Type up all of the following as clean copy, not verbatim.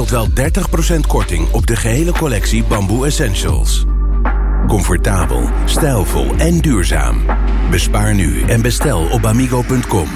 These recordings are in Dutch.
tot wel 30% korting op de gehele collectie Bamboo Essentials. Comfortabel, stijlvol en duurzaam. Bespaar nu en bestel op bamigo.com.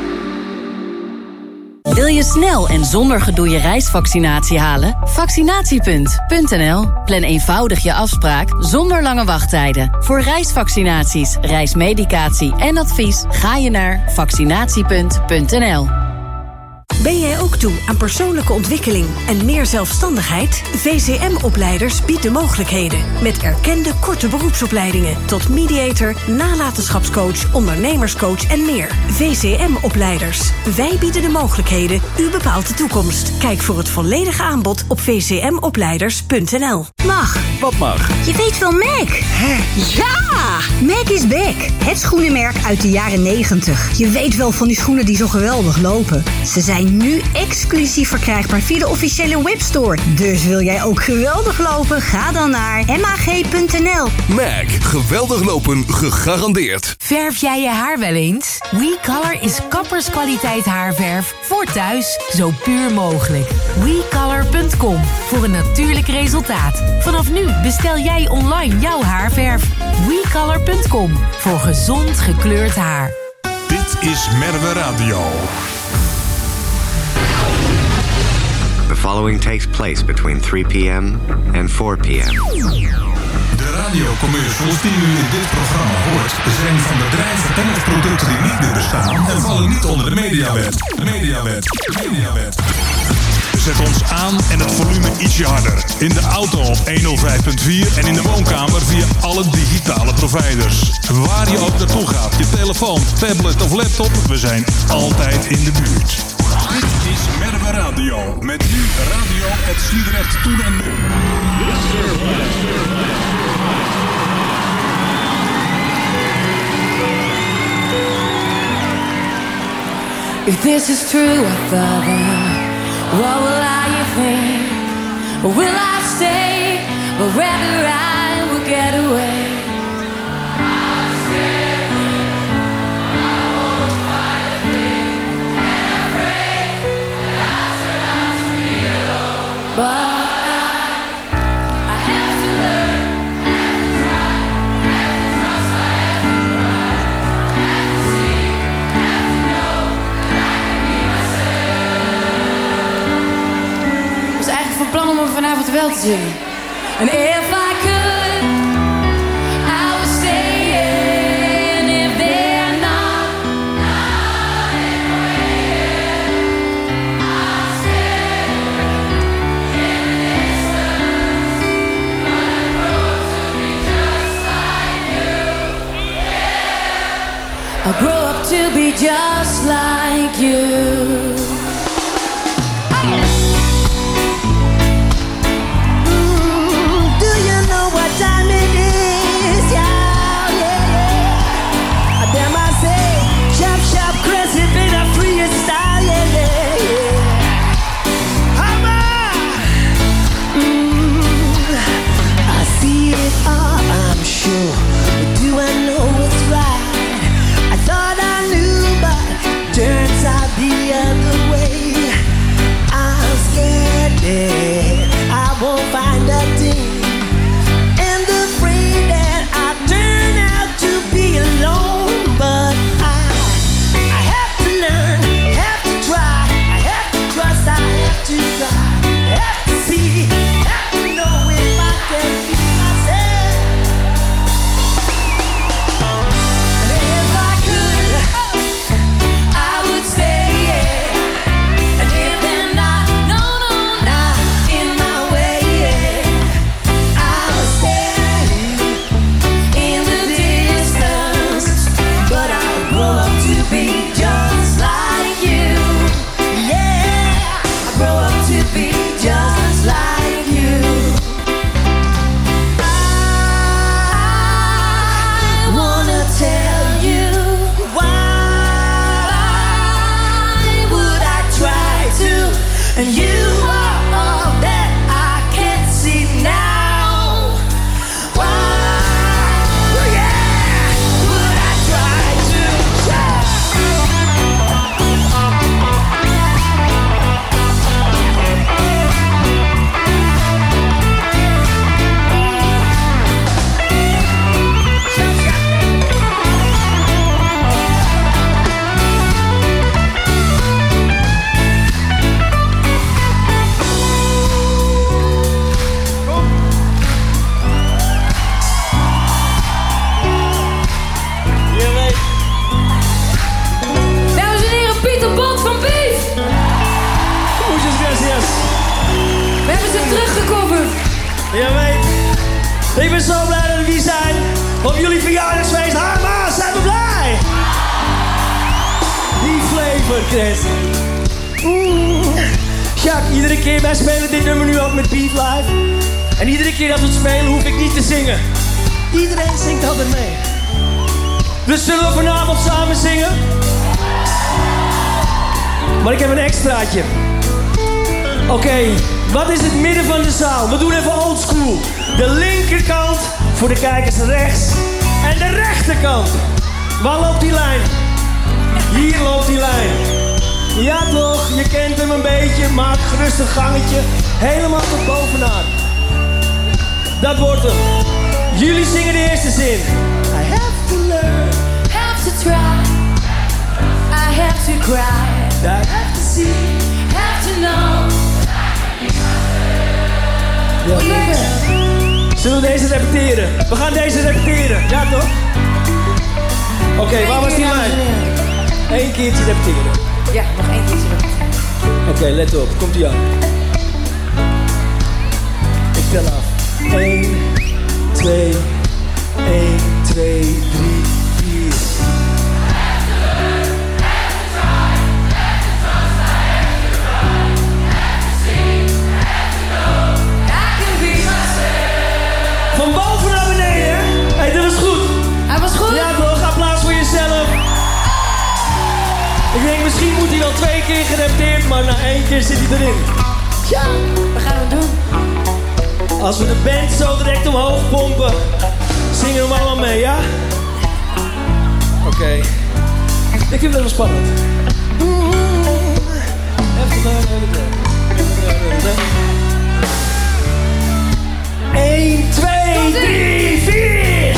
Wil je snel en zonder gedoe je reisvaccinatie halen? Vaccinatiepunt.nl. Plan eenvoudig je afspraak zonder lange wachttijden. Voor reisvaccinaties, reismedicatie en advies ga je naar vaccinatiepunt.nl. Ben jij ook toe aan persoonlijke ontwikkeling en meer zelfstandigheid? VCM-opleiders biedt de mogelijkheden. Met erkende korte beroepsopleidingen tot mediator, nalatenschapscoach, ondernemerscoach en meer. VCM-opleiders. Wij bieden de mogelijkheden. U bepaalt de toekomst. Kijk voor het volledige aanbod op vcmopleiders.nl. Mag. Wat mag? Je weet wel Mac. Hè? Ja! Mac is back. Het schoenenmerk uit de jaren 90. Je weet wel van die schoenen die zo geweldig lopen. Ze zijn nu exclusief verkrijgbaar via de officiële webstore. Dus wil jij ook geweldig lopen? Ga dan naar mag.nl. Mac. Geweldig lopen, gegarandeerd. Verf jij je haar wel eens? WeColor is kapperskwaliteit haarverf voor thuis. Zo puur mogelijk. WeColor.com voor een natuurlijk resultaat. Vanaf nu bestel jij online jouw haarverf. WeColor.com voor gezond gekleurd haar. Dit is Merwe Radio. The following takes place between 3 p.m. and 4 p.m. De radiocommercials die u in dit programma hoort zijn van bedrijven en of producten die niet meer bestaan en vallen niet onder de mediawet. Mediawet. Zet ons aan en het volume ietsje harder. In de auto op 105.4 en in de woonkamer via alle digitale providers. Waar je ook naartoe gaat, je telefoon, tablet of laptop, we zijn altijd in de buurt. Dit is Merwe Radio. Met nu Radio het Sliedrecht Toen en Nu. If this is true, Father, what will I think? Will I stay wherever I will get away? I'll stay. I won't fight a thing. And afraid that I turn out to be alone. But I have to learn, have to try, have to trust, I have to cry, have to see, have to know that I can be myself. Ik was eigenlijk van plan om er vanavond wel te zingen. And if I could, I would stay. And if they're not praying, I'll stay in the distance. But I grow to be just like you. Yeah. I grow up to be just like you. Do I know what's right? I thought I knew, but turns out the Je weet, ik ben zo blij dat we hier zijn. Op jullie verjaardagsfeest. Hama, zijn we blij? Die flavor, Chris. Jacques, iedere keer, wij spelen dit nummer nu ook met Beat Live. En iedere keer dat we het spelen, hoef ik niet te zingen. Iedereen zingt altijd mee. Dus zullen we vanavond samen zingen? Maar ik heb een extraatje. Oké, wat is het midden van de zaal? We doen even oldschool. De linkerkant voor de kijkers rechts. En de rechterkant. Waar loopt die lijn? Hier loopt die lijn. Ja toch, je kent hem een beetje. Maak gerust een gangetje. Helemaal tot bovenaan. Dat wordt hem. Jullie zingen de eerste zin. I have to learn. Have to try. I have to cry. I have to see. Have to know. Ja, zullen we deze repeteren? We gaan deze repeteren. Ja toch? Oké, waar was die lijn? Eén keertje repeteren. Ja, nog één keertje repeteren. Oké, let op. Komt ie aan. Ik tel af. 1, 2, 1, 2, 3, 4. Van boven naar beneden. Hey, dat was goed. Hij was goed? Ja toch, applaus voor jezelf. Ik denk misschien moet hij wel 2 keer gerepeteerd, maar na 1 keer zit hij erin. Ja, we gaan het doen. Als we de band zo direct omhoog pompen, zingen we allemaal mee, ja? Oké. Ik vind het wel spannend. Eén, 2, 3, 4.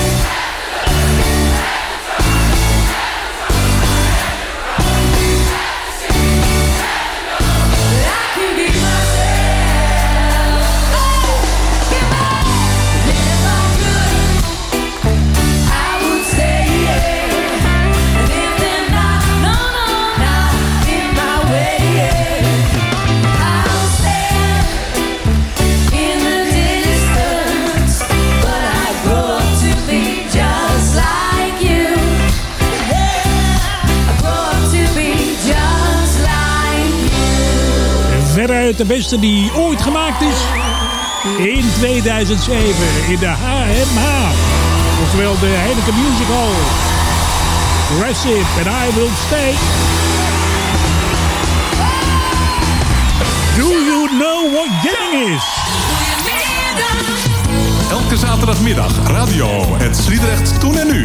Veruit de beste die ooit gemaakt is in 2007 in de HMH. Oftewel de Heineken Music Hall. Aggressive and I Will Stay. Do you know what jamming is? Elke zaterdagmiddag radio het Sliedrecht Toen en Nu.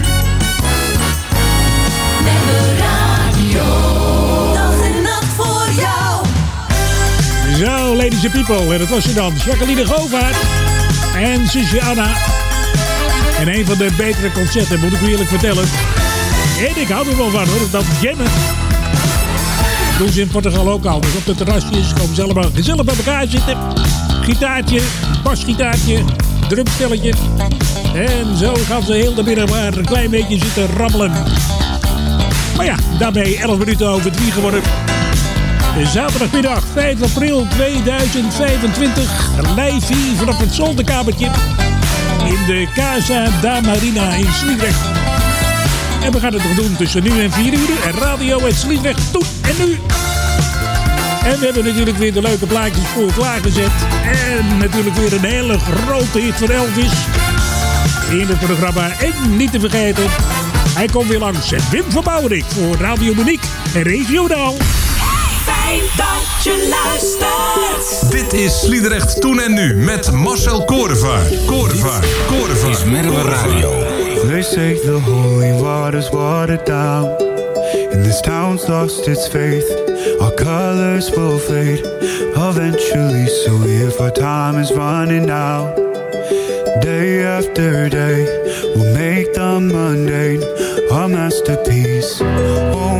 Met de radio. Dag en nacht voor jou. Zo, ladies and people. En dat was ze dan. Jacqueline Govaert en zusje Anna. En een van de betere concerten, moet ik u eerlijk vertellen. En ik hou er wel van hoor, dat jammen. Dat doen ze in Portugal ook al. Dus op de terrasjes komen ze allemaal gezellig bij elkaar zitten. Gitaartje, basgitaartje, drumstelletje. En zo gaan ze heel de middag maar een klein beetje zitten rammelen. Maar ja, daarmee 11 minuten over 3 geworden. Zaterdagmiddag 5 april 2025. Live hier vanaf het zolderkamertje in de Casa da Marina in Sliedrecht. En we gaan het nog doen tussen nu en 4 uur. En radio het Sliedrecht Toen en Nu. En we hebben natuurlijk weer de leuke plaatjes voor klaargezet. En natuurlijk weer een hele grote hit voor Elvis in het programma. En niet te vergeten, hij komt weer langs. Wim van Bouwerik voor Radio Monique en Regionaal. Fijn dat je luistert. Dit is Sliedrecht Toen en Nu met Marcel Korevaar. Korevaar is Merwe Radio. They say the holy water's watered down, and this town's lost its faith. Our colors will fade eventually, so if our time is running out, day after day, we'll make the mundane our masterpiece. Oh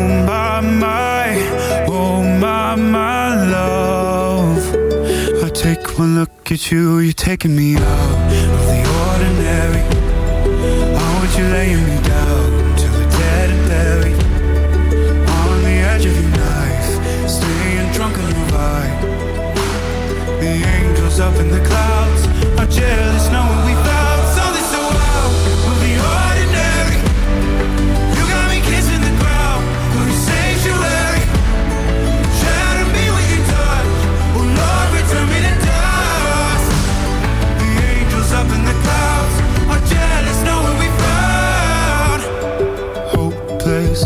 my love, I take one look at you, you're taking me out of the ordinary. How would you lay me down till we're dead and buried on the edge of your knife, staying drunk on your vibe? The angels angels up in the clouds are jealous knowing we found something so out of the ordinary. You got me kissing the ground, your sanctuary. Shadow me with your touch, oh Lord, return me to dust. The angels up in the clouds are jealous knowing we found hopeless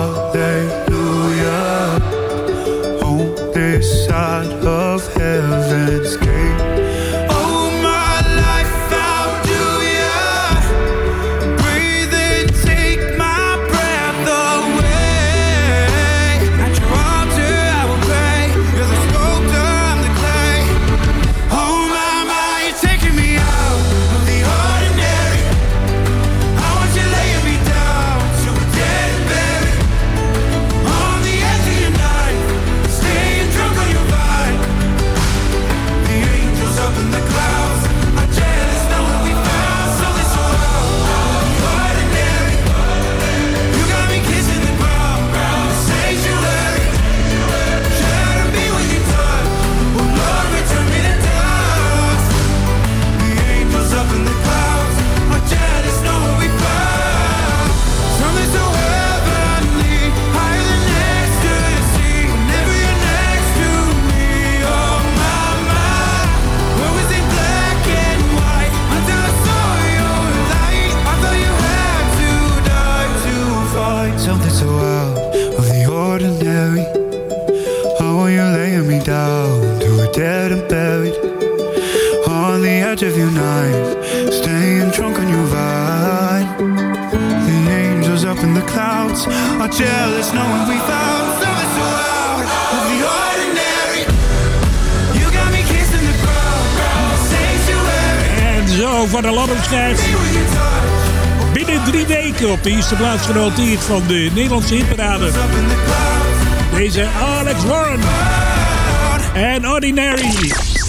hallelujah on this side of heaven's gate. Oh, my life, how do ya breathe and take my breath away? At your altar I will pray. You're the sculptor, I'm the clay. Oh my, you're taking me out of the ordinary. I want you laying me down so we're dead and buried. On the edge of your knife, staying drunk on your vine. The angels up in the clouds are jealous knowing we found something so out of the ordinary. You got me kissing the ground, sanctuary. Shadow me with your touch, oh Lord, return me to dust. The angels up in the clouds are jealous knowing we found something so heavenly, higher than ecstasy. Whenever you're next to me, oh my, what was in black and white until I saw your light? I thought you had to die to find something so out of the ordinary. Oh, you're laying me down to a dead and buried. On the edge of your knife, staying drunk on your vine. The angels up in the clouds are jealous knowing we found something so out of the ordinary. You got me kissing the ground, sanctuary. En zo van de landopschijf. Binnen 3 weken op de eerste plaats genoteerd van de Nederlandse hitparade. Deze Alex Warren en Ordinary.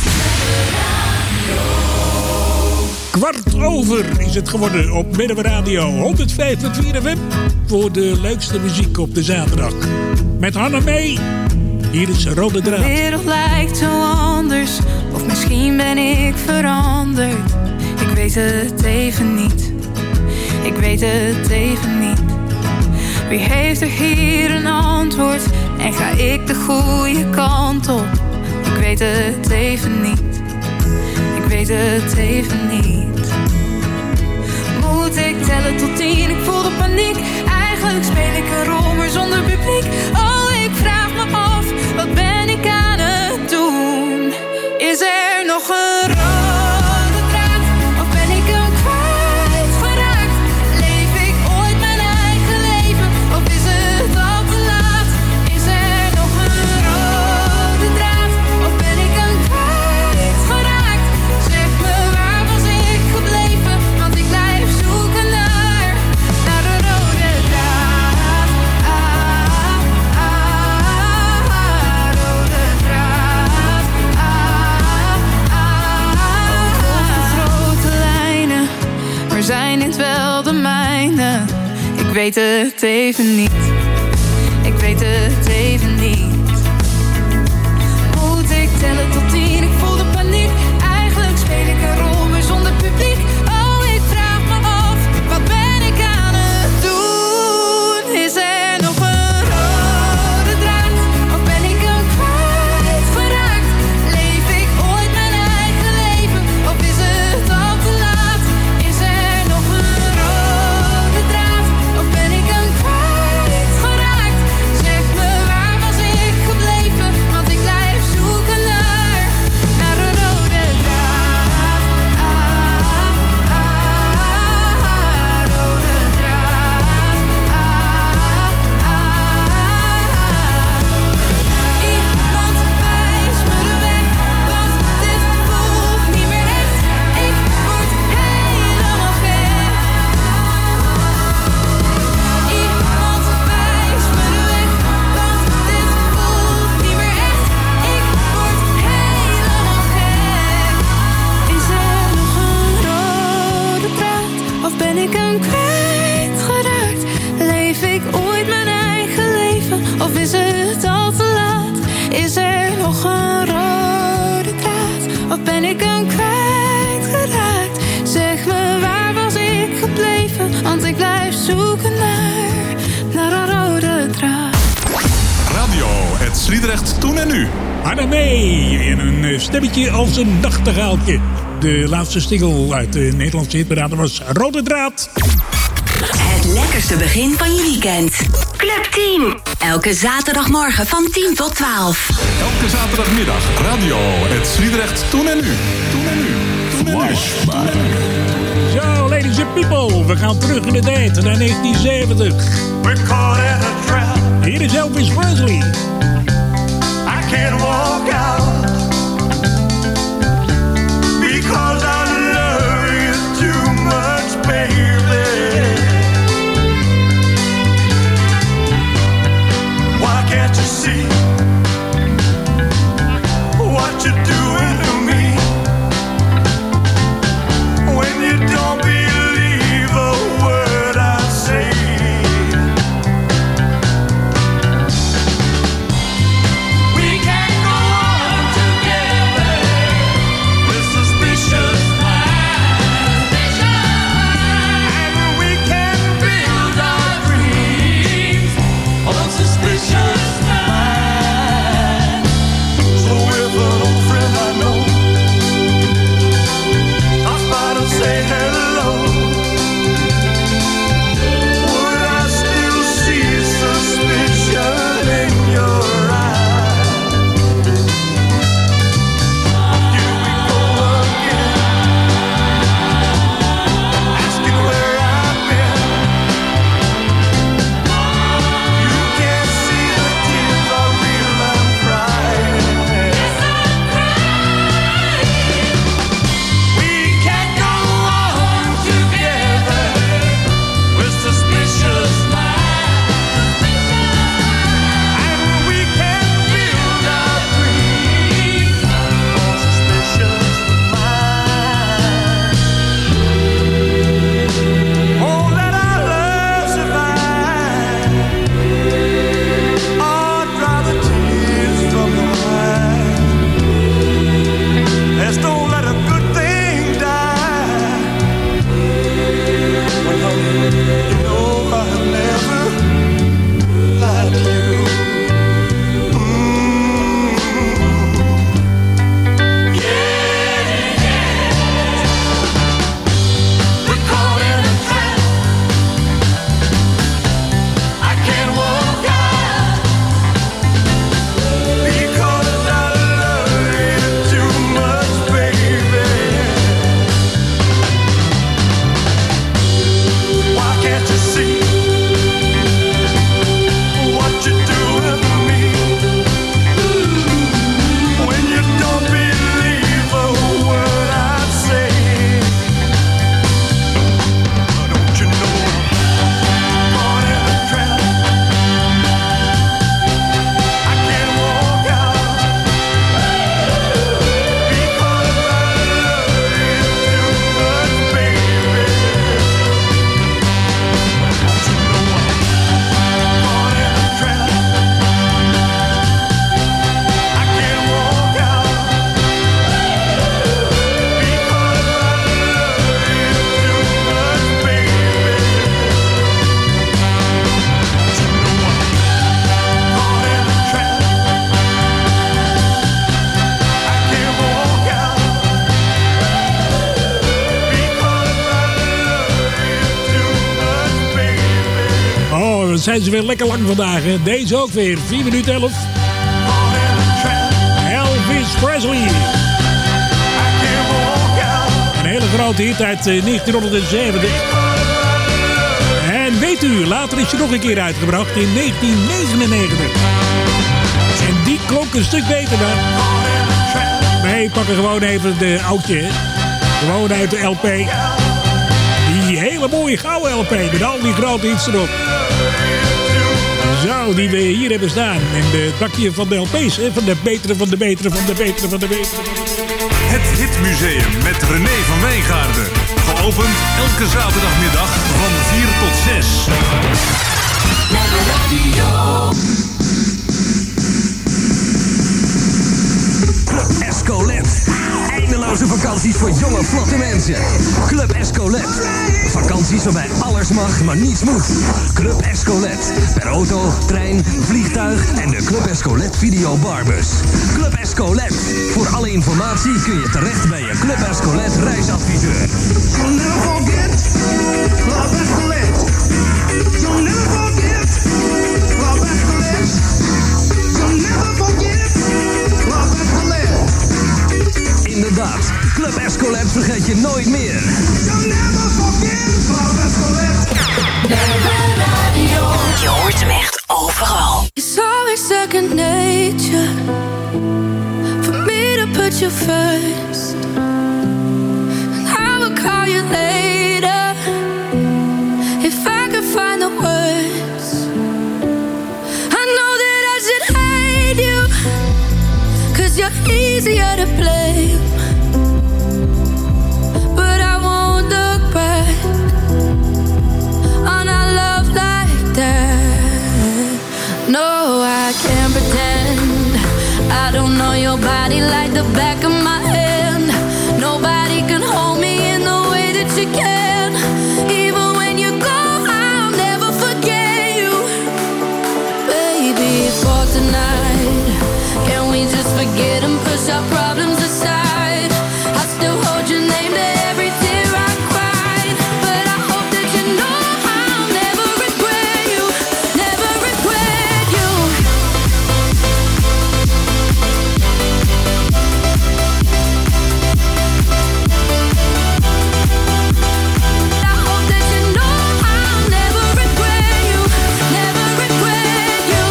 15:15 is het geworden op Midden Radio 105.4 FM voor de leukste muziek op de zaterdag. Met Hanna mee. Hier is Rode Draad. De wereld lijkt zo anders, of misschien ben ik veranderd. Ik weet het even niet. Ik weet het even niet. Wie heeft er hier een antwoord? En ga ik de goede kant op? Ik weet het even niet. Ik weet het even niet. Moet ik tellen tot 10? Ik voel de paniek. Eigenlijk speel ik een rol, maar zonder publiek. Oh, ik vraag me af, wat ben ik aan het doen? Is er nog een rode draad? Of ben ik hem kwijtgeraakt? Leef ik ooit mijn eigen leven? Of is het al te laat? Is er nog een rode draad? Of ben ik hem kwijtgeraakt? Zeg me, waar was ik gebleven? Want ik blijf zoeken naar een rode draad. Rode draad. Grote lijnen, maar zijn dit wel de mijne? Ik weet het even niet. Ik weet het even niet. Moet ik tellen tot 10? Ik voel de paniek. Eigenlijk speel ik een rol, maar zonder publiek. Oh, ik vraag me af, wat ben ik aan het doen? Is er nog een rode draad? Of ben ik hem kwijtgeraakt? Leef ik ooit mijn eigen leven? Of is het al te laat? Is er nog een rode draad? Of ben ik hem kwijtgeraakt? Zeg me, waar was ik gebleven? Want ik blijf zoeken naar ben ik hem kwijtgeraakt? Zeg me, waar was ik gebleven? Want ik blijf zoeken naar een rode draad. Radio, het Sliedrecht toen en nu. Anna mee in een stemmetje als een nachtegaaltje. De laatste single uit de Nederlandse hitparade was Rode Draad. Het lekkerste begin van je weekend. Club 10. Elke zaterdagmorgen van 10 tot 12. Elke zaterdagmiddag. Radio, het Sliedrecht toen en nu. Toen en nu. Toen en nu. Zo, ladies and people. We gaan terug in de tijd naar 1970. We're caught in a trap. Hier is Elvis Presley. I can't walk out because I love you too much, baby. Why can't you see what you're doing to me? When you don't believe a word I say. We can't go on together with suspicious minds. And we can build our dreams on suspicious minds. So if an old friend I know stops by to say hello, would I still see suspicion in your eyes? Here we go again, asking where I've been. You can't see the tears are real, I'm crying. We can't go on together with suspicious minds. And we can build our dreams on suspicious minds. Oh, let our love survive. Oh, dry the tears from your eyes. Let's don't let a good thing die. When you know I've never lied to you. We're caught in a trap. I can't walk out because I love you too much, baby. Why can't you see what you're doing to me? When you don't believe a word I say. Don't you know I'm caught in a trap? I can't walk out because I love you too much, baby. Don't you know I'm caught in a trap? I can't walk out because I love you too much, baby. Don't you know I'm caught in a trap? I can't walk out because I love you too much, baby. Oh, dan zijn ze weer lekker lang vandaag. Hè? Deze ook weer. 4 minuten 11. Elvis Presley. Een hele grote hit uit 1970. En weet u, later is je nog een keer uitgebracht in 1999. En die klonk een stuk beter dan. Nee, pakken gewoon even de oudje. Hè. Gewoon uit de LP. Die hele mooie gouden LP met al die grote hits erop. Zo, die we hier hebben staan. En het bakje van de LP's, hè? Van de betere, van de betere, van de betere, van de betere. Het Hitmuseum met René van Wijngaarden. Geopend elke zaterdagmiddag van 4 tot 6. Naar de radio. Club Escolet. Eindeloos Talloze vakanties voor jonge, vlotte mensen. Club Escolet. Vakanties waarbij alles mag, maar niets moet. Club Escolet. Per auto, trein, vliegtuig en de Club Escolet Video Barbus. Club Escolet. Voor alle informatie kun je terecht bij je Club Escolet reisadviseur. You'll never forget Club Escolet. You'll never forget Club Escolet. You'll never forget Club Escolet. Inderdaad, Club Escolet vergeet je nooit meer. You'll never forget Club Escolet. Je hoort hem echt overal. It's always second nature for me to put you first. And I will call you later if I could find the words. I know that I should hate you, 'cause you're easier to blame. But I won't look back on our love like that. No, I can't pretend I don't know your body like the back of my hand. Nobody can hold me in the way that you can. Even when you go, I'll never forget you. Baby, for tonight, can we just forget and push our problems aside? I still hold your name to every tear I cried. But I hope that you know I'll never regret you. Never regret you. I hope that you know I'll never regret you. Never regret you.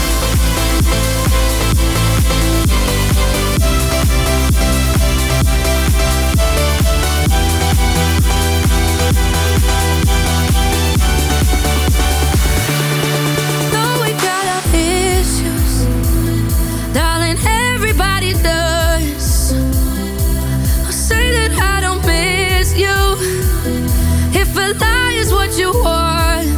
Though we got our issues, darling, everybody does. I'll say that I don't miss you. If a lie is what you want,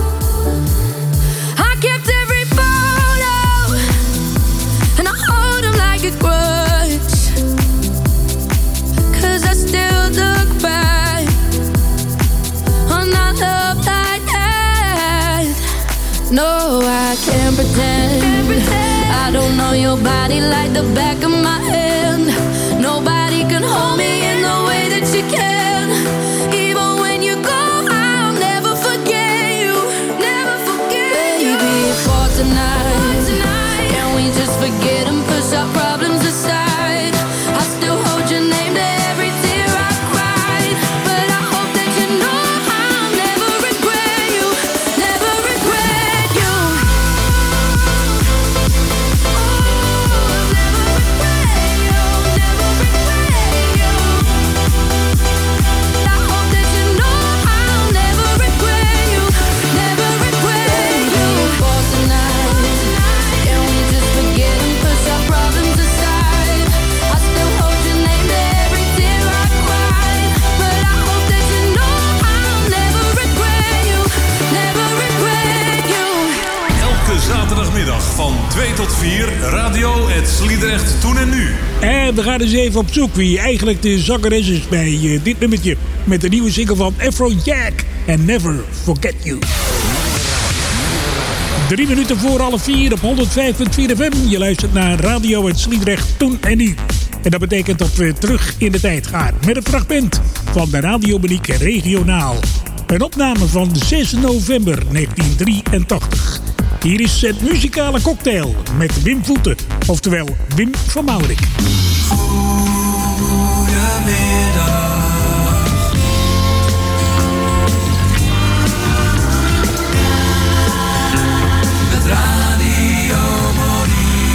I kept every photo and I hold them like a grudge. 'Cause I still look back on our love like that. No, I can't pretend. I don't know your body like the back of my hand. Nobody can hold me in the way that you can. Even when you go, I'll never forget you. Never forget you. Baby, for tonight, can we just forget and push our problems aside? I still hold your name to every tear I cried. But I hope that you know I'll never regret you. Never regret you. I hope that you know I'll never regret you. Never regret you. For tonight, can we just forget and push our problems aside? I still hold your name to every tear I cried. But I hope that you know I'll never regret you. Never regret you. Elke zaterdagmiddag van 2 tot 4, Radio Het Sliedrecht Toen en Nu. En we gaan eens even op zoek wie eigenlijk de zangeres is bij dit nummertje. Met de nieuwe single van Afrojack en Never Forget You. 3 minuten voor 3:30 op 105.4 FM. Je luistert naar Radio Het Sliedrecht Toen en Nu. En dat betekent dat we terug in de tijd gaan met een fragment van de Radiomaniek Regionaal. Een opname van 6 november 1983. Hier is het muzikale cocktail met Wim Voeten, oftewel Wim van Maurik. Met Radiomaniek.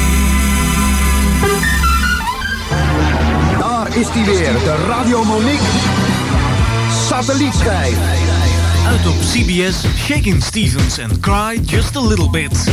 Daar is die weer, de Radiomaniek satellietschijf. Uit op CBS, Shakin' Stevens and Cry Just a Little Bit.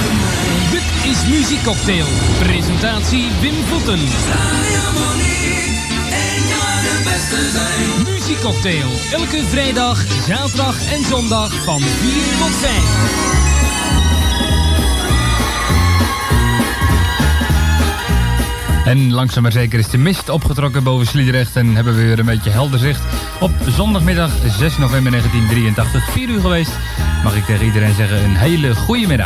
Dit is Muziekcocktail. Presentatie Wim Voeten. Muziekcocktail. Elke vrijdag, zaterdag en zondag van 4 tot 5. En langzaam maar zeker is de mist opgetrokken boven Sliedrecht en hebben we weer een beetje helder zicht. Op zondagmiddag 6 november 1983, 4 uur geweest. Mag ik tegen iedereen zeggen een hele goede middag.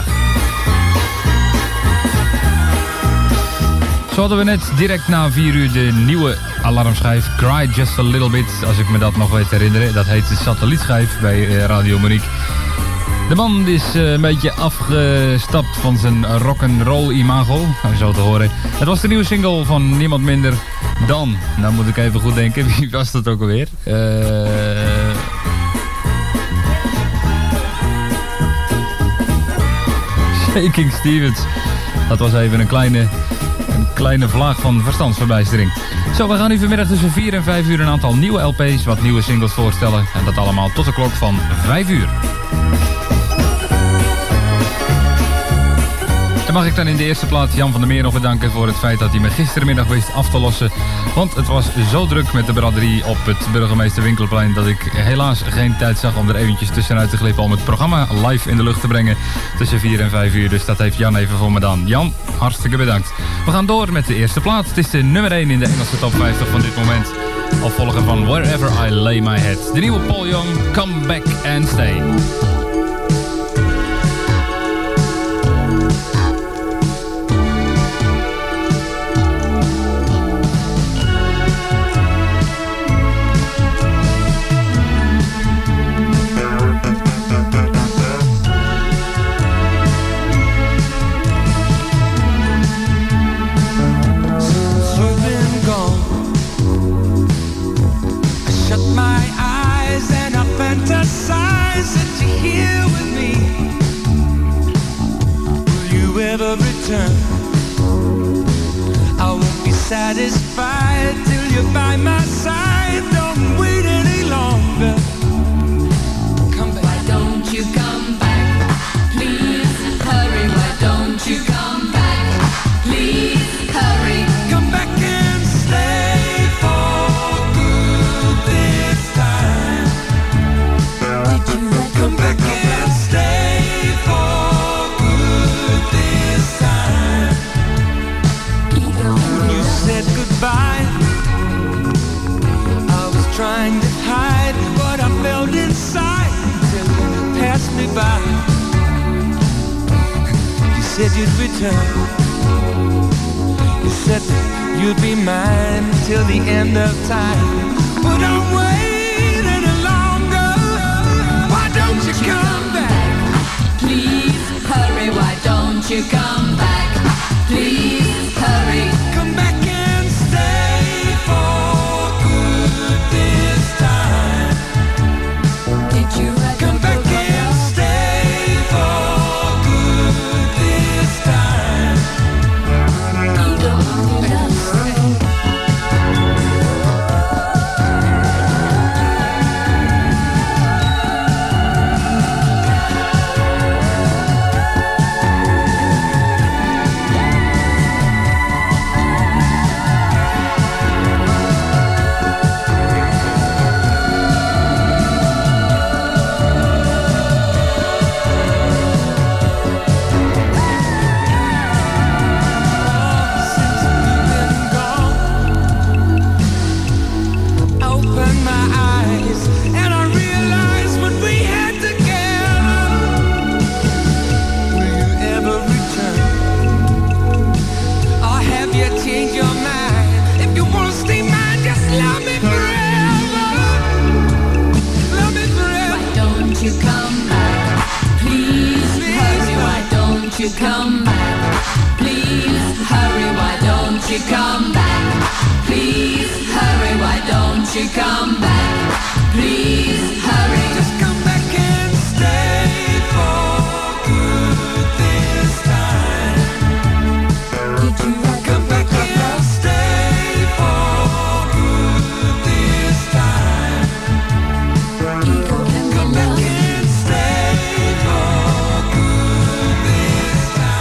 Zo hadden we net direct na 4 uur de nieuwe alarmschijf Cry Just a Little Bit, als ik me dat nog weet herinneren. Dat heet de satellietschijf bij Radio Monique. De man is een beetje afgestapt van zijn rock'n'roll imago, zo te horen. Het was de nieuwe single van niemand minder dan, nou moet ik even goed denken, wie was dat ook alweer? Shaking Stevens. Dat was even een kleine vlaag van verstandsverbijstering. Zo, we gaan u vanmiddag tussen 4 en 5 uur een aantal nieuwe LP's, wat nieuwe singles voorstellen. En dat allemaal tot de klok van 5 uur. En mag ik dan in de eerste plaats Jan van der Meer nog bedanken voor het feit dat hij me gistermiddag wist af te lossen. Want het was zo druk met de braderie op het Burgemeester Winkelplein dat ik helaas geen tijd zag om er eventjes tussenuit te glippen om het programma live in de lucht te brengen tussen 4 en 5 uur. Dus dat heeft Jan even voor me gedaan. Jan, hartstikke bedankt. We gaan door met de eerste plaats. Het is de nummer 1 in de Engelse top 50 van dit moment. Opvolger van Wherever I Lay My Head. De nieuwe Paul Young, Come Back and Stay. Satisfied till you're by my side. Don't wait any longer. Come back. Why don't you come back? Please hurry. Why don't you come back? Please hurry. Come back and stay for good this time. Did you come back and stay for good this time? You said goodbye. I was trying to hide what I felt inside till you passed me by. You said you'd return. You said that you'd be mine till the end of time. But I'm waiting any longer. Why don't you come back? Please hurry. Why don't you come back? Please hurry. Come back and stay for good this time. Did you come back and stay for good this time? You come back, please hurry, why don't you come back? Please hurry, why don't you come back? Please hurry. Just come back and stay for good this time. Did you come back and stay for good this time? Come back and stay for good this time.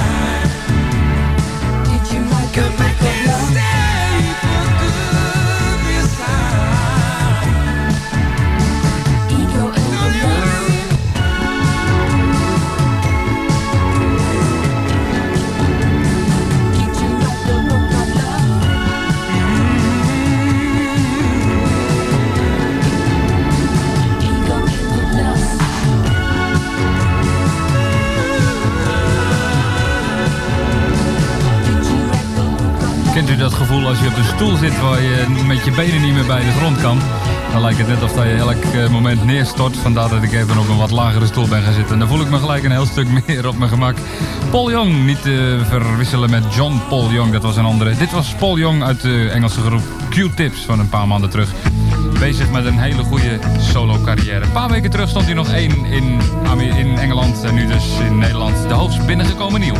Kent u dat gevoel als je op een stoel zit waar je met je benen niet meer bij de grond kan? Dan lijkt het net of dat je elk moment neerstort. Vandaar dat ik even op een wat lagere stoel ben gaan zitten. En dan voel ik me gelijk een heel stuk meer op mijn gemak. Paul Young, niet te verwisselen met John Paul Young, dat was een andere. Dit was Paul Young uit de Engelse groep Q-Tips van een paar maanden terug. Bezig met een hele goede solo carrière. Een paar weken terug stond hij nog 1 in Engeland en nu dus in Nederland. De hoogst binnengekomen nieuw.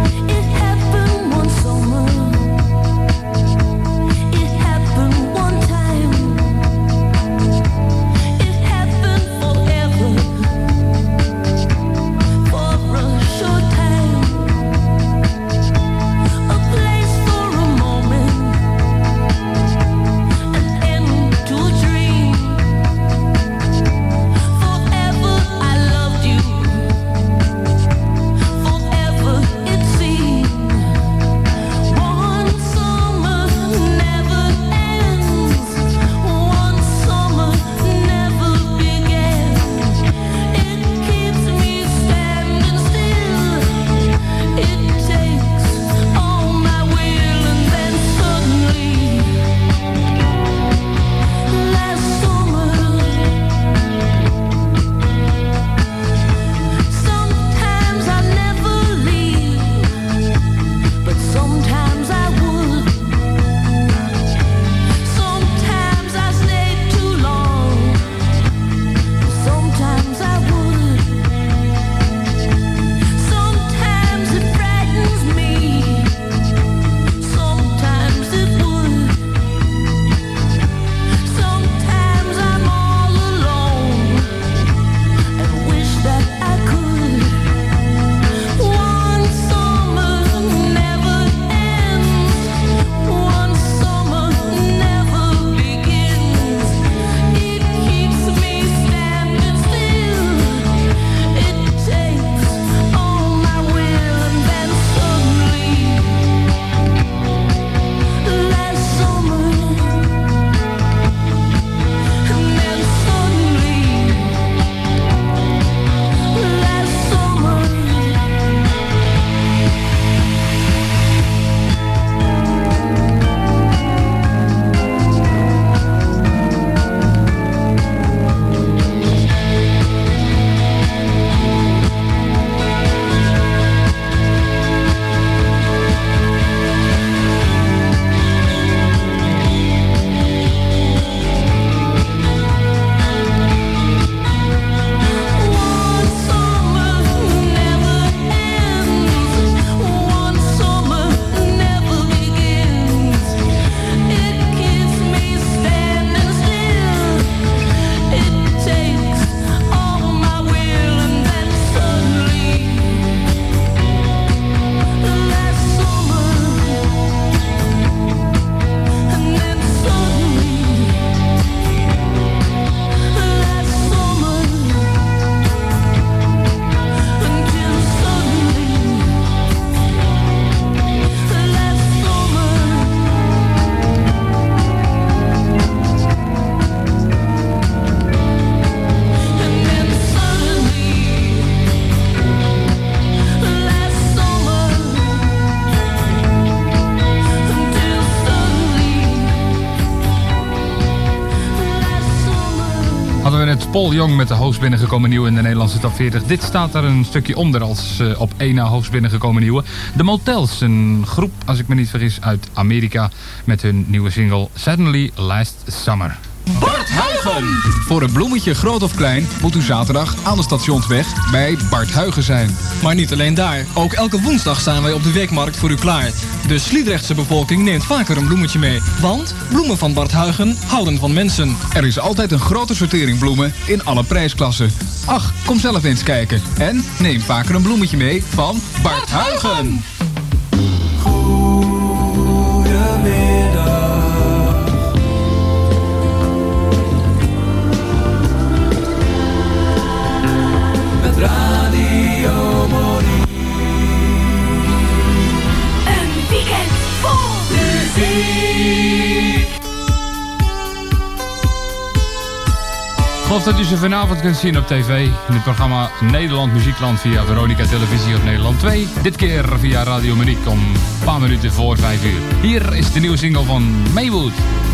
Paul Young met de hoogst binnengekomen nieuwe in de Nederlandse top 40. Dit staat er een stukje onder als op 1 na hoogst binnengekomen nieuwe. De Motels, een groep, als ik me niet vergis, uit Amerika met hun nieuwe single Suddenly Last Summer. Bart Huigen! Voor een bloemetje, groot of klein, moet u zaterdag aan de Stationsweg bij Bart Huigen zijn. Maar niet alleen daar. Ook elke woensdag staan wij op de weekmarkt voor u klaar. De Sliedrechtse bevolking neemt vaker een bloemetje mee. Want bloemen van Bart Huigen houden van mensen. Er is altijd een grote sortering bloemen in alle prijsklassen. Ach, kom zelf eens kijken. En neem vaker een bloemetje mee van Bart Huigen. Radio Monie. Een weekend vol muziek. Ik geloof Of dat u ze vanavond kunt zien op tv in het programma Nederland Muziekland via Veronica Televisie op Nederland 2. Dit keer via Radio Monique om een paar minuten voor 5 uur. Hier is de nieuwe single van Maywood.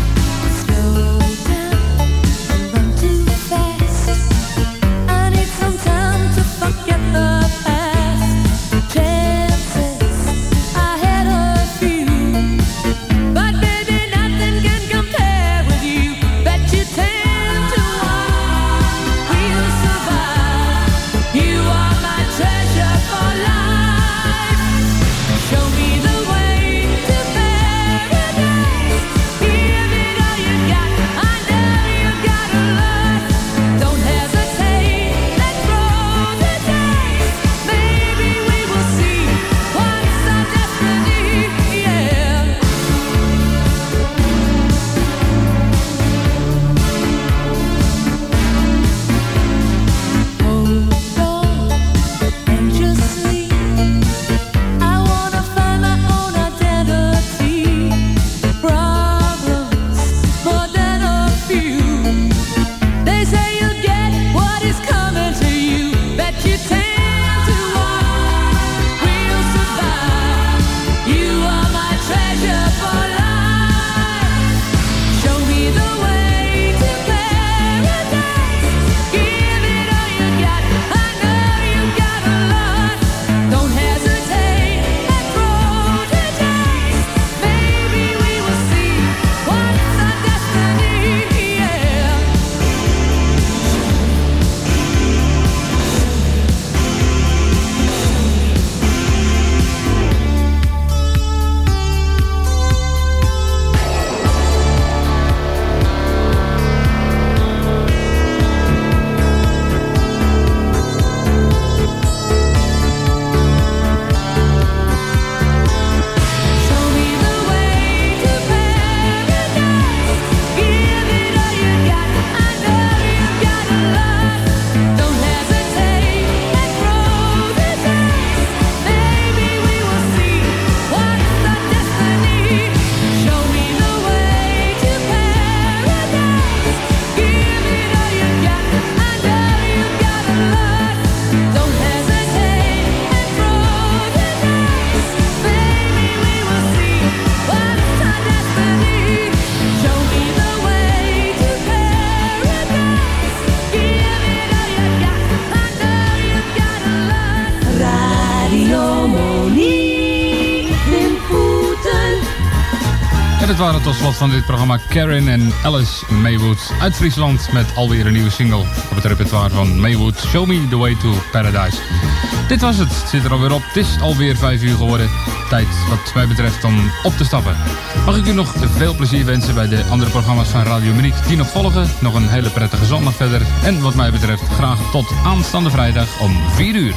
Waren tot slot van dit programma Karen en Alice Maywood uit Friesland met alweer een nieuwe single op het repertoire van Maywood, Show Me The Way To Paradise. Dit was het, zit er alweer op. Het is alweer 5 uur geworden. Tijd wat mij betreft om op te stappen. Mag ik u nog veel plezier wensen bij de andere programma's van Radio Monique die nog volgen. Nog een hele prettige zondag verder. En wat mij betreft graag tot aanstaande vrijdag om 4 uur.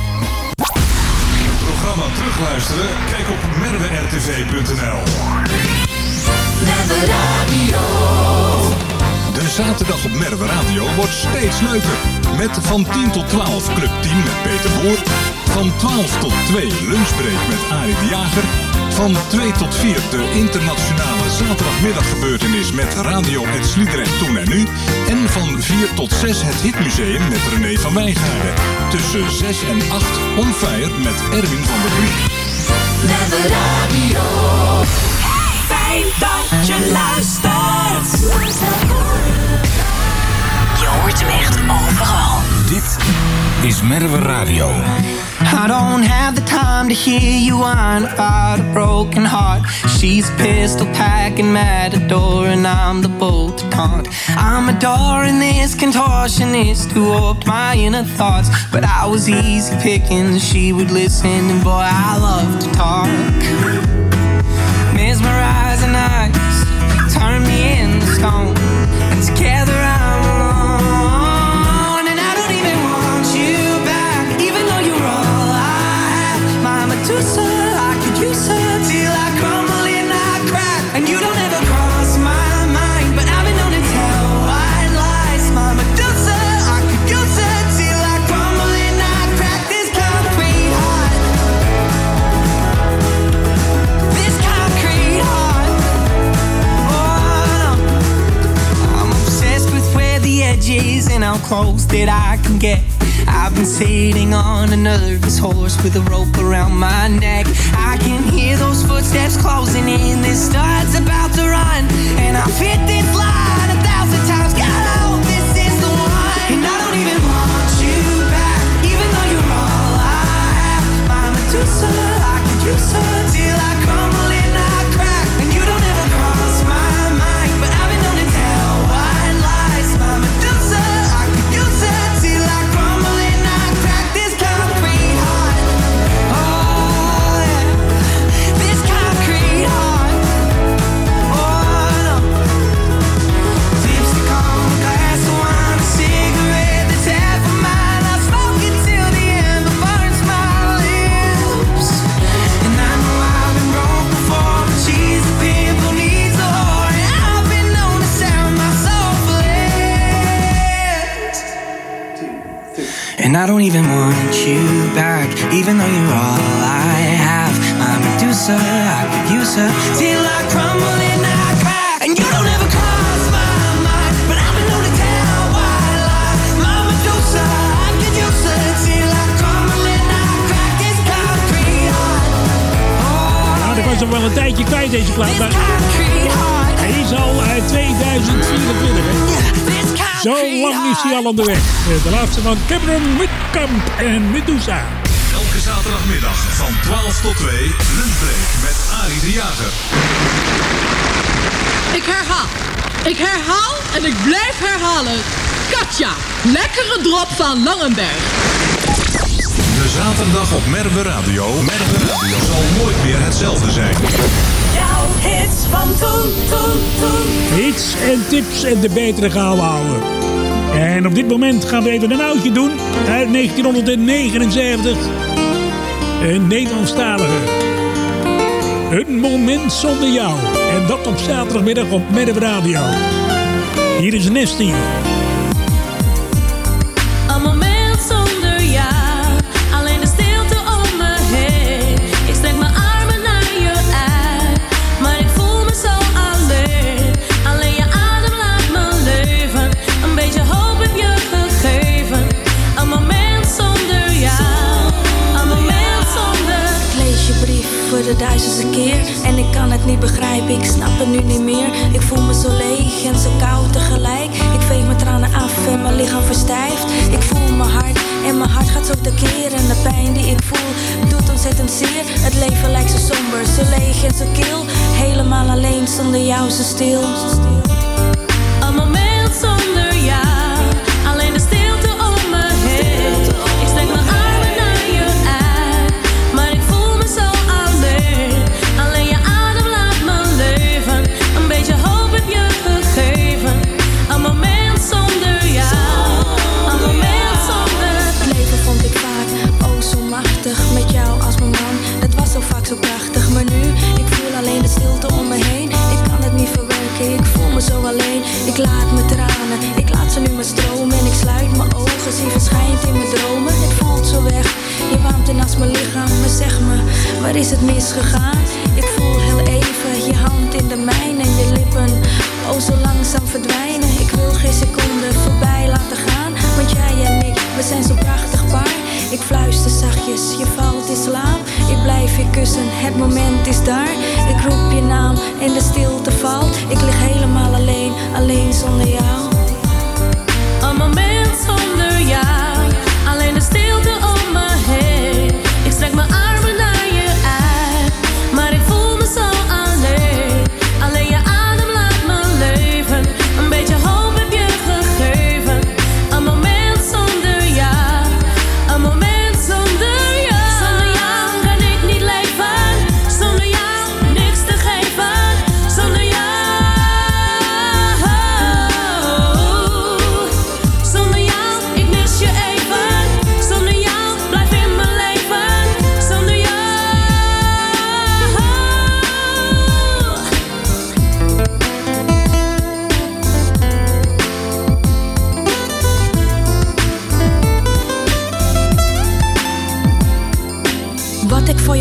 Programma terugluisteren? Kijk op merwerrtv.nl. Merwe Radio. De zaterdag op Merwe Radio wordt steeds leuker. Met van 10 tot 12 Club 10 met Peter Boer. Van 12 tot 2 Lunchbreak met Arie de Jager. Van 2 tot 4 de internationale zaterdagmiddaggebeurtenis met Radio en Sliedrecht Toen en Nu. En van 4 tot 6 het Hitmuseum met René van Wijngaarden. Tussen 6 en 8 On Fire met Erwin van der Vliet. Merwe Radio. Fijn dat je luistert. Je hoort hem echt overal. Dit is Merwe Radio. I don't have the time to hear you whine about a broken heart. She's a pistol packing matador and I'm the bolt to taunt. I'm adoring this contortionist who warped my inner thoughts. But I was easy picking, she would listen, and boy I love to talk. Mesmerizing eyes turn me into stone, and together I'm alone. And I don't even want you back, even though you're all I have. My Medusa, I could use her till I crumble and I crack. And you don't ever cross my mind, but I've been known to tell white lies. My Medusa, I could use her till I crumble and I crack. This concrete heart, this concrete heart. Oh, no. I'm obsessed with where the edge is, and I'll close that I can get. I've been sitting on a nervous horse with a rope around my neck. I can hear those footsteps closing in. This star's about to run, and I've hit this line 1,000 times. God, I hope this is the one. And I don't even want you back, even though you're all I have. My Medusa, I could use her till I crumble and I crack. And you don't ever cross my mind, but I've been known to tell white lies. My Medusa, I could use her till I crumble and I crack. This concrete heart, oh yeah, this concrete heart, oh no. Lipstick on a glass of wine, a cigarette that's half of mine. I smoke it till the ember burns my lips. And I know I've been broke before, but she's the pimp who needs a whore. And I've been known to sell my soul for less. And I don't even want you back, even though you're all I have. My Medusa, I could use her till I crumble and I crack. And you don't ever cross my mind, but I've been known to tell white lies. My Medusa, I could use her till I crumble and I crack. This concrete heart, Nou, dat was nog wel een tijdje kwijt, deze plaat. Maar hij is al uit 2024, hè? Zo lang is hij al onderweg. De laatste van Cameron Whitcomb en Medusa. Elke zaterdagmiddag van 12 tot 2, lunchbreak met Arie de Jager. Ik herhaal en ik blijf herhalen. Katja, lekkere drop van Langenberg. De zaterdag op Merwe Radio. Merwe Radio zal nooit meer hetzelfde zijn. Jouw hits van toen. Hits en tips en de betere gaan we houden. En op dit moment gaan we even een oudje doen. Uit 1979. Een Nederlandstalige. Een moment zonder jou. En dat op zaterdagmiddag op Merwe Radio. Hier is Nesty. Een moment zonder jou. Alleen de stilte om me heen. Ik strek mijn armen naar je uit. Maar ik voel me zo alleen. Alleen je adem laat me leven. Een beetje hoop heb je gegeven. Een moment zonder jou. Een moment zonder. Ik lees je brief voor de 1000ste keer. En ik kan het niet begrijpen, ik snap het nu niet meer. Ik voel me zo leeg en zo koud tegelijk. Ik veeg mijn tranen af en mijn lichaam verstijft. Ik voel mijn hart en mijn hart gaat zo tekeer. En de pijn die ik voel doet ontzettend zeer. Het leven lijkt zo somber, zo leeg en zo kil. Helemaal alleen, zonder jou zo stil. Een moment zonder jou. Alleen de stilte om me heen. Ik strek mijn armen naar je uit. Maar ik voel me zo alleen. Alleen je adem laat me leven. Een beetje hoop heb je gegeven. Een moment zonder jou. Een moment zonder. Het leven vond ik vaak oh zo machtig. Met jou als mijn man. Het was zo vaak zo prachtig. Maar nu, ik voel alleen de stilte om me heen. Ik kan het niet verwerken, ik voel me zo alleen. Ik laat mijn tranen, ik laat ze nu maar stromen. En ik sluit mijn ogen, zie verschijnt in mijn dromen. Het voelt zo weg, je warmt in als mijn lichaam. Maar zeg me, waar is het misgegaan? Ik voel heel even je hand in de mijne. En je lippen, oh zo langzaam verdwijnen. Ik wil geen seconde voorbij laten gaan. Want jij en ik, we zijn zo prachtig paar. Ik fluister zachtjes, je valt in slaap. Ik blijf je kussen, het moment is daar. Ik roep je naam en de stilte valt. Ik lig helemaal alleen, alleen zonder jou. Een moment zonder jou. Alleen de stilte om me heen. Ik strek mijn armen naar je uit. Maar ik voel me zo alleen. Alleen je adem laat me leven. Een beetje hoop heb je gegeven. Een moment zonder jou. Een moment zonder jou. Zonder jou kan ik niet leven. Zonder jou niks te geven. Zonder jou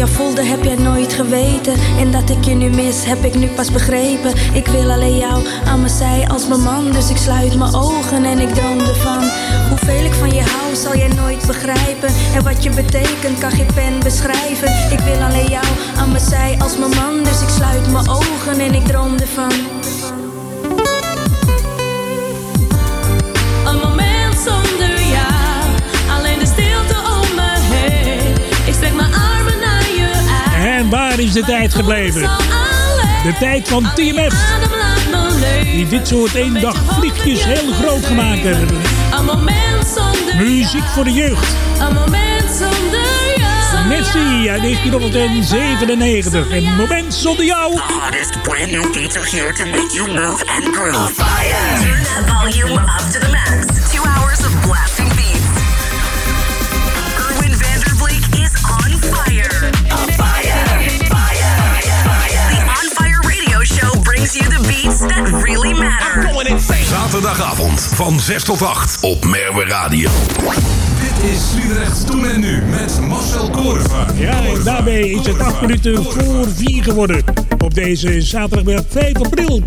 jou voelde heb jij nooit geweten. En dat ik je nu mis heb ik nu pas begrepen. Ik wil alleen jou aan mijn zij als mijn man. Dus ik sluit mijn ogen en ik droom ervan. Hoeveel ik van je hou zal jij nooit begrijpen. En wat je betekent kan geen pen beschrijven. Ik wil alleen jou aan mijn zij als mijn man. Dus ik sluit mijn ogen en ik droom ervan. Een moment zonder jou, alleen de stilte om me heen. Ik strek mijn armen naar je uit. En waar is de tijd gebleven? De tijd van TMF. Die dit soort eendagvliegjes heel groot gemaakt hebben. Een moment zonder muziek voor de jeugd. Een moment zonder jou. Messi uit 1997. Een moment zonder jou. The hottest brand new beats are here to make you move and groove. On fire. Turn that volume up to the max. 2 hours of blasting beats. Erwin Vanderbleek is on fire. On fire. Fire. Fire. The On Fire radio show brings you the beats that really matter. Zaterdagavond van 6 tot 8 op Merwe Radio. Dit is Sliedrecht Toen en Nu met Marcel Korenvaart. Ja, en daarmee is het 8 minuten voor 4 geworden. Op deze zaterdagmiddag 5 april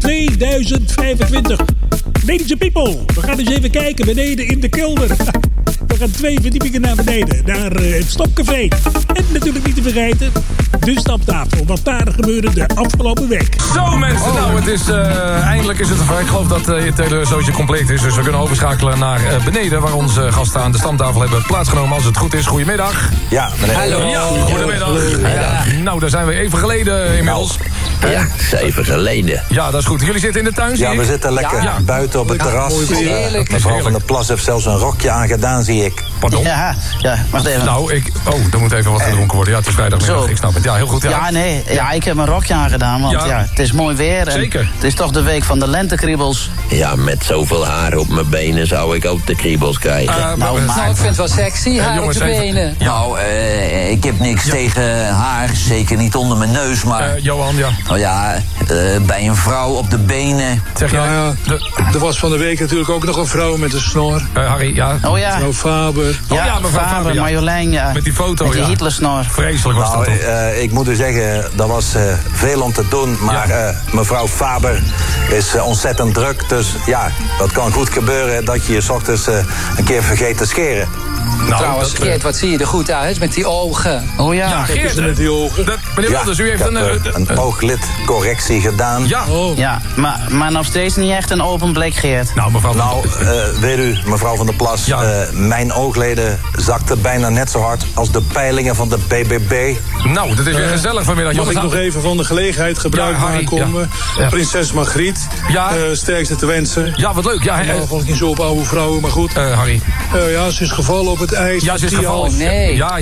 2025. Ladies and people, we gaan eens even kijken beneden in de kelder. We gaan 2 verdiepingen naar beneden, naar het Stopcafé. En natuurlijk niet te vergeten, de staptafel. Wat daar gebeurde de afgelopen week. Zo mensen, nou het is, eindelijk is het zover. Ik geloof dat het hele zootje compleet is. Dus we kunnen overschakelen naar beneden, waar onze gasten aan de stamtafel hebben plaatsgenomen. Als het goed is, goedemiddag. Ja, meneer. Hallo. Ja, goedemiddag. Ja. Nou, daar zijn we even geleden inmiddels. Ja, 7 geleden. Ja, dat is goed. Jullie zitten in de tuin, zie Ja, ik? we zitten lekker buiten op het terras. Heerlijk. Mevrouw van der Plas heeft zelfs een rokje aangedaan, zie ik. Pardon? Ja, wacht even. Nou, er moet even wat gedronken worden. Ja, het is vrijdagmiddag, ik snap het. Ja, heel goed. Ja, ik heb een rokje aangedaan, want het is mooi weer. En zeker. Het is toch de week van de lentekriebels. Ja, met zoveel haar op mijn benen zou ik ook de kriebels krijgen. Nou, ik vind het wel sexy, haar op de benen. Nou, ik heb niks tegen haar, zeker niet onder mijn neus, maar... Johan, ja. Nou ja, bij een vrouw op de benen... Zeg je, er was van de week natuurlijk ook nog een vrouw met een snor. Harry, ja. Oh ja. Mevrouw Faber. Ja, mevrouw Faber, Marjolein, ja. Met die foto, met die Hitlersnor. Vreselijk was dat toch? Ik moet u zeggen, er was veel om te doen. Maar mevrouw Faber is ontzettend druk. Dus ja, dat kan goed gebeuren dat je je 's ochtends een keer vergeet te scheren. Nou, trouwens, Geert, wat zie je er goed uit met die ogen. Oh ja. Ja, Geert, met die ogen. Meneer Wilders, u heeft een ooglidcorrectie gedaan. Ja. Oh. Ja, maar nog steeds niet echt een open blik, Geert. Nou, mevrouw weet u, mevrouw van der Plas, mijn oogleden zakten bijna net zo hard als de peilingen van de BBB. Nou, dat is weer gezellig vanmiddag. Mag ik nog even van de gelegenheid gebruik maken? Prinses Margriet, sterkste te wensen. Ja, wat leuk. Ja, val ik niet zo op oude vrouwen, maar goed. Harry. Ja, ze is gevallen op het ijs. Ja, ze is gevallen. Oh, nee. Ja.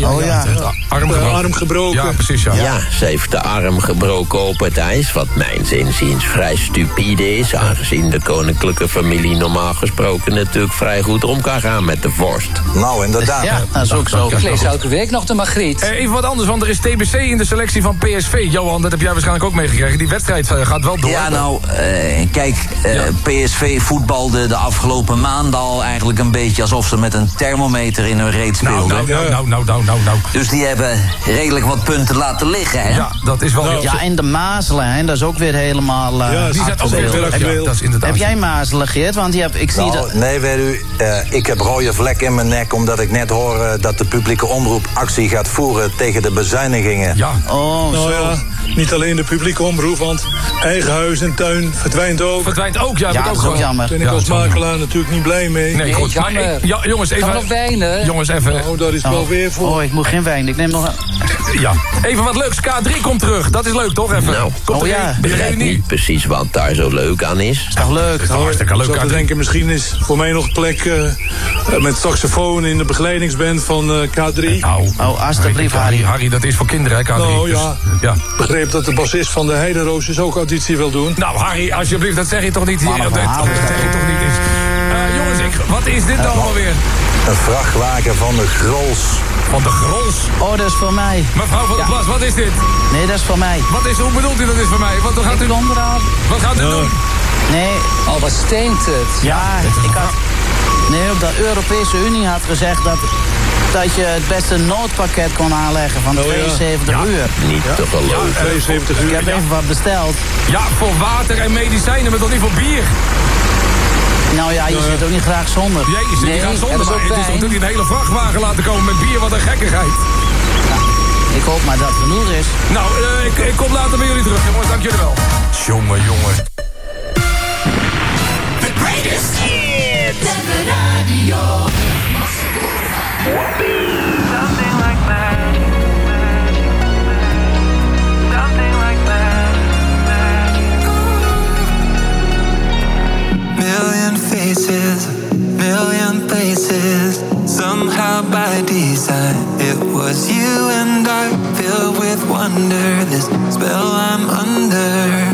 Arm gebroken. Ja, precies, ja. Ja, ze heeft de arm gebroken op het ijs, wat mijns inziens vrij stupide is, aangezien de koninklijke familie normaal gesproken natuurlijk vrij goed om kan gaan met de vorst. Nou, inderdaad. Ja, dat is ook zo. Ik lees elke week nog de Margriet. Even wat anders, want er is TBC in de selectie van PSV. Johan, dat heb jij waarschijnlijk ook meegekregen. Die wedstrijd gaat wel door. Ja, nou, kijk, PSV voetbalde de afgelopen maanden al eigenlijk een beetje alsof ze met een thermometer in hun reet speelden. Nou. Dus die hebben redelijk wat punten laten liggen, hè? Ja, dat is wel... Ja, en de mazelen, hè, dat is ook weer helemaal... die zijn ook weer actueel. Dat is inderdaad... Heb jij mazelen, Geert? Want ik zie dat... Nee, weet u, ik heb rode vlekken in mijn nek, omdat ik net hoor dat de publieke omroep actie gaat voeren tegen de bezuinigingen. Ja. Oh, nou ja, niet alleen de publieke omroep, want eigen huis en tuin verdwijnt ook. Verdwijnt ook, ja. Dat is ook jammer. Ben ik als makelaar natuurlijk niet blij mee. Nee, goed. Jammer. Ja, jongens, even... Gaan we nog wijnen? Jongens, even... Nou, daar is wel weer voor. Oh, ik moet geen wijn. Ik neem nog een... Ja. Even wat leuks. K3 komt terug. Dat is leuk, toch? Even. Nou, ik begrijp niet precies wat daar zo leuk aan is. Is toch leuk? Is toch hartstikke leuk. Ik zou denken, misschien is voor mij nog plek met saxofoon in de begeleidingsband van K3. Nou, alsjeblieft, Harry. Harry, dat is voor kinderen, hè, K3. Nou dus, ja, begreep dat de bassist van de Heideroosjes ook auditie wil doen. Nou, Harry, alsjeblieft, dat zeg je toch niet hier? Dat zeg je toch niet eens. Jongens, wat is dit dan alweer? Een vrachtwagen van de Grols. Van de Grols? Oh, dat is voor mij. Mevrouw van der Plas, wat is dit? Nee, dat is voor mij. Hoe bedoelt u dat is voor mij? Wat gaat u doen? Wat gaat u doen? Nee. Oh, wat steent het? Ja, ik had... Nee, op de Europese Unie had gezegd dat je het beste een noodpakket kon aanleggen van 72 uur. Niet te geloven. 72 uur. Ik heb even wat besteld. Ja, voor water en medicijnen, maar toch niet voor bier? Nou ja, je zit ook niet graag zonder. Nee, je zit niet graag zonder, maar het is toch natuurlijk een hele vrachtwagen laten komen met bier, wat een gekkigheid. Ik hoop maar dat het genoeg is. Nou, ik kom later bij jullie terug, jongens, dank jullie wel. Jongen. The greatest hits. De radio. Something like magic. Something like magic. Million faces, million places. Somehow by design, it was you and I, filled with wonder. This spell I'm under.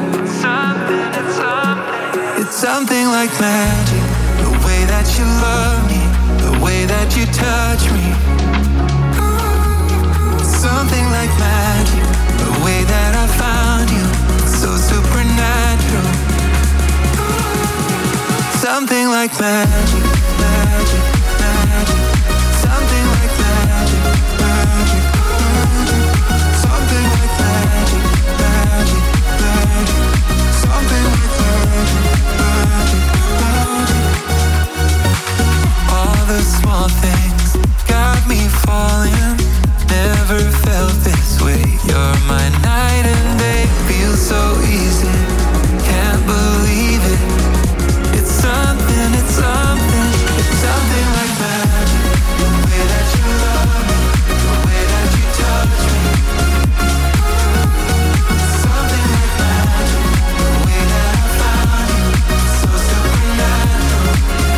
It's something like magic. The way that you love me, the way that you touch me. Something like magic. The way that I found you, so supernatural. Something like magic, magic, magic. Something like magic, magic, magic. Something like magic, magic, magic. Something like magic, magic, magic. All the small things got me falling. Never felt this way. You're my night and day. Feels so easy. Can't believe it. It's something, it's something. It's something like magic. The way that you love me, the way that you touch me. Something like magic. The way that I found you, so supernatural.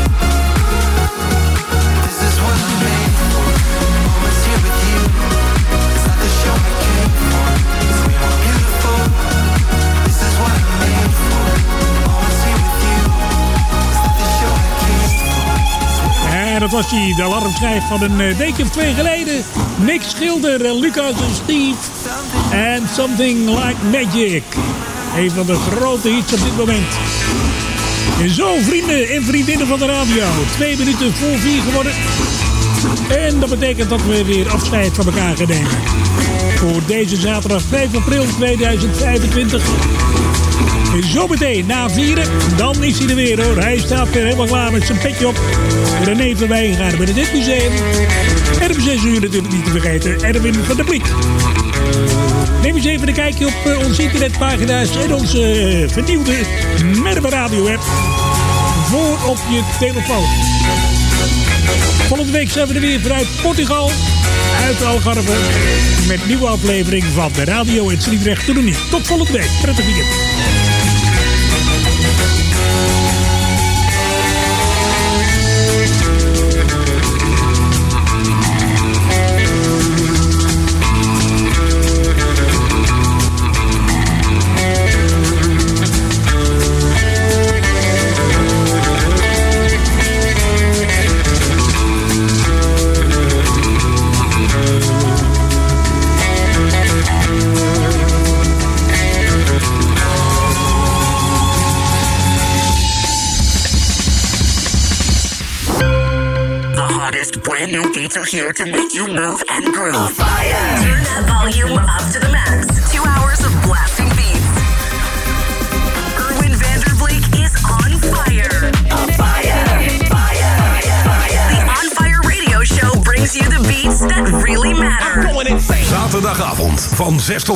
This is what I'm made for. Moments here with you. It's not the show I came for. It's way more beautiful. This is what I'm made for. Moments here with you. It's not the show I came for. En dat was de alarmschijf van een weekje of 2 geleden. Nick Schilder, Lucas en Steve. En Something Like Magic. Een van de grote hits op dit moment. En zo, vrienden en vriendinnen van de radio. 2 minuten voor 4 geworden. En dat betekent dat we weer afscheid van elkaar gaan nemen. Voor deze zaterdag 5 april 2025. En zo meteen, na 4, dan is hij er weer hoor. Hij staat weer helemaal klaar met zijn petje op. René van Wijngaarden bij het museum. En om 6 uur natuurlijk niet te vergeten, Erwin van der Blik. Neem eens even een kijkje op onze internetpagina's en onze vernieuwde Merwe Radio app. Voor op je telefoon. Volgende week zijn we er weer vanuit Portugal. Uit Algarve. Met een nieuwe aflevering van de Radio in Sliedrecht te doen. Tot volgende week. Prettig weekend. Brand new beats are here to make you move and groove. Fire! Turn that volume up to the max. 2 hours of blasting beats. Erwin Vanderbleek is on fire. On fire! Fire! Fire! The On Fire Radio Show brings you the beats that really matter. Zaterdagavond van 6 tot